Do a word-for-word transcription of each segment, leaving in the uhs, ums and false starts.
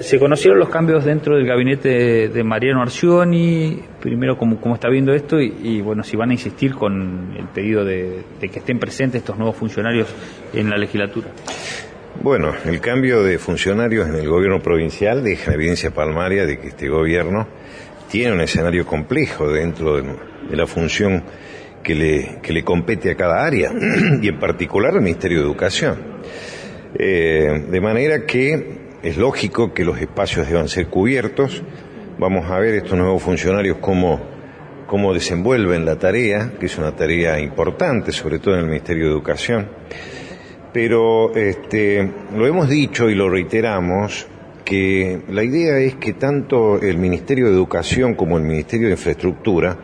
Se conocieron los cambios dentro del gabinete de Mariano Arcioni, primero cómo, cómo está viendo esto y, y bueno, si van a insistir con el pedido de, de que estén presentes estos nuevos funcionarios en la legislatura. Bueno, el cambio de funcionarios en el gobierno provincial deja evidencia palmaria de que este gobierno tiene un escenario complejo dentro de, de la función que le, que le compete a cada área y en particular al Ministerio de Educación. Eh, de manera que es lógico que los espacios deban ser cubiertos. Vamos a ver estos nuevos funcionarios cómo, cómo desenvuelven la tarea, que es una tarea importante, sobre todo en el Ministerio de Educación. Pero este, lo hemos dicho y lo reiteramos, que la idea es que tanto el Ministerio de Educación como el Ministerio de Infraestructura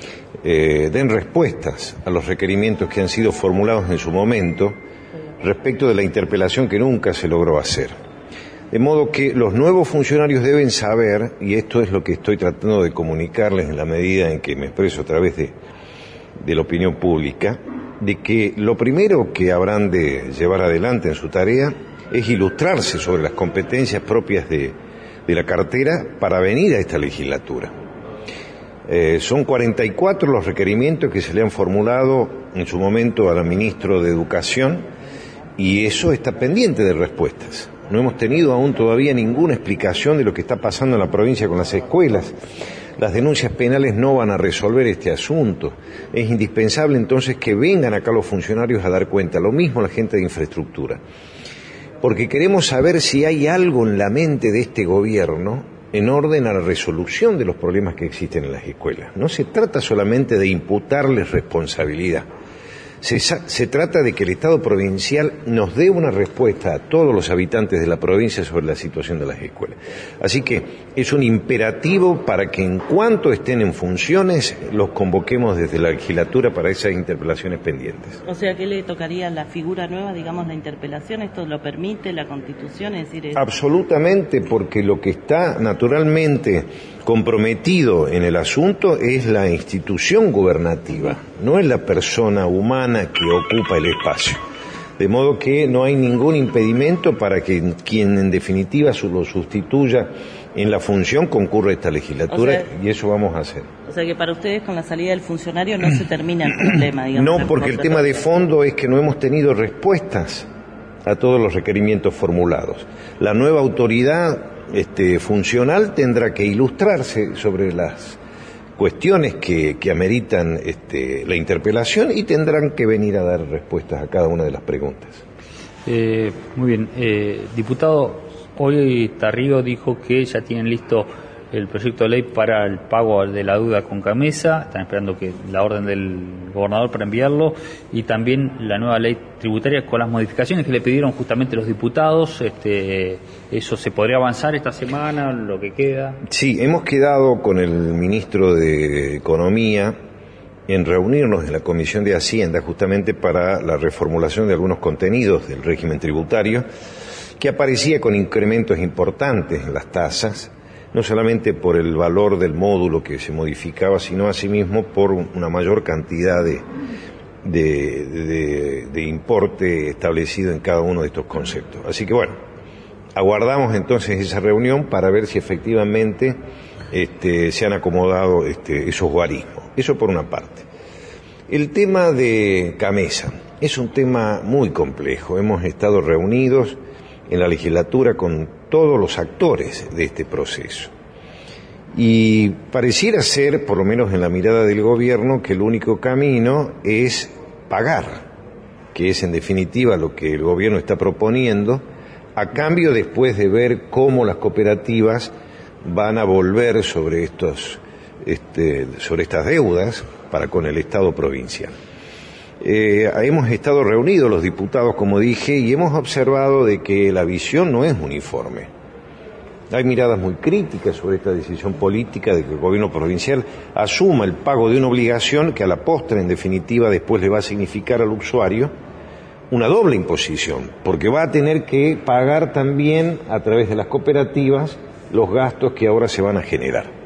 eh, den respuestas a los requerimientos que han sido formulados en su momento respecto de la interpelación que nunca se logró hacer. De modo que los nuevos funcionarios deben saber, y esto es lo que estoy tratando de comunicarles en la medida en que me expreso a través de, de la opinión pública, de que lo primero que habrán de llevar adelante en su tarea es ilustrarse sobre las competencias propias de, de la cartera para venir a esta legislatura. Eh, son cuarenta y cuatro los requerimientos que se le han formulado en su momento al ministro de Educación y eso está pendiente de respuestas. No hemos tenido aún todavía ninguna explicación de lo que está pasando en la provincia con las escuelas. Las denuncias penales no van a resolver este asunto. Es indispensable entonces que vengan acá los funcionarios a dar cuenta, lo mismo la gente de infraestructura. Porque queremos saber si hay algo en la mente de este gobierno en orden a la resolución de los problemas que existen en las escuelas. No se trata solamente de imputarles responsabilidad. Se, se trata de que el Estado provincial nos dé una respuesta a todos los habitantes de la provincia sobre la situación de las escuelas. Así que es un imperativo para que en cuanto estén en funciones los convoquemos desde la legislatura para esas interpelaciones pendientes. O sea, ¿qué le tocaría la figura nueva, digamos, la interpelación? ¿Esto lo permite la Constitución? Es decir, es... Absolutamente, porque lo que está naturalmente comprometido en el asunto es la institución gubernativa, no es la persona humana que ocupa el espacio. De modo que no hay ningún impedimento para que quien en definitiva lo sustituya en la función concurra a esta legislatura, o sea, y eso vamos a hacer. O sea que para ustedes con la salida del funcionario no se termina el problema, digamos. No, porque el tema de fondo es que no hemos tenido respuestas a todos los requerimientos formulados. La nueva autoridad este, funcional tendrá que ilustrarse sobre las cuestiones que, que ameritan este, la interpelación y tendrán que venir a dar respuestas a cada una de las preguntas. Eh, muy bien. Eh, diputado, hoy Tarrío dijo que ya tienen listo el proyecto de ley para el pago de la deuda con Camesa, están esperando que la orden del gobernador para enviarlo, y también la nueva ley tributaria con las modificaciones que le pidieron justamente los diputados. Este, ¿eso se podría avanzar esta semana, lo que queda? Sí, hemos quedado con el ministro de Economía en reunirnos en la Comisión de Hacienda justamente para la reformulación de algunos contenidos del régimen tributario que aparecía con incrementos importantes en las tasas, no solamente por el valor del módulo que se modificaba, sino asimismo por una mayor cantidad de, de, de, de importe establecido en cada uno de estos conceptos. Así que bueno, aguardamos entonces esa reunión para ver si efectivamente este, se han acomodado este, esos guarismos. Eso por una parte. El tema de Camesa es un tema muy complejo. Hemos estado reunidos en la legislatura con todos los actores de este proceso. Y pareciera ser, por lo menos en la mirada del gobierno, que el único camino es pagar, que es en definitiva lo que el gobierno está proponiendo, a cambio después de ver cómo las cooperativas van a volver sobre estos, este, sobre estas deudas para con el Estado provincial. Eh, hemos estado reunidos los diputados, como dije, y hemos observado de que la visión no es uniforme. Hay miradas muy críticas sobre esta decisión política de que el gobierno provincial asuma el pago de una obligación que a la postre, en definitiva, después le va a significar al usuario una doble imposición, porque va a tener que pagar también a través de las cooperativas los gastos que ahora se van a generar.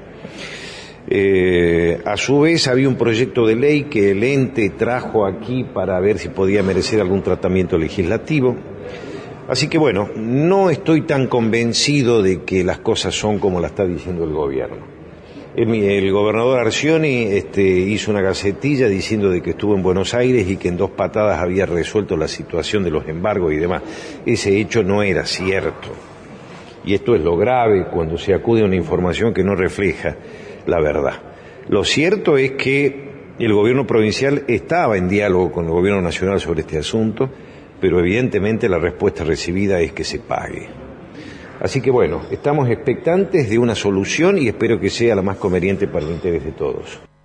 Eh, a su vez había un proyecto de ley que el ente trajo aquí para ver si podía merecer algún tratamiento legislativo. Así que bueno, no estoy tan convencido de que las cosas son como la está diciendo el gobierno. El gobernador Arcioni este, hizo una gacetilla diciendo de que estuvo en Buenos Aires y que en dos patadas había resuelto la situación de los embargos y demás. Ese hecho no era cierto. Y esto es lo grave cuando se acude a una información que no refleja la verdad. Lo cierto es que el gobierno provincial estaba en diálogo con el gobierno nacional sobre este asunto, pero evidentemente la respuesta recibida es que se pague. Así que bueno, estamos expectantes de una solución y espero que sea la más conveniente para el interés de todos.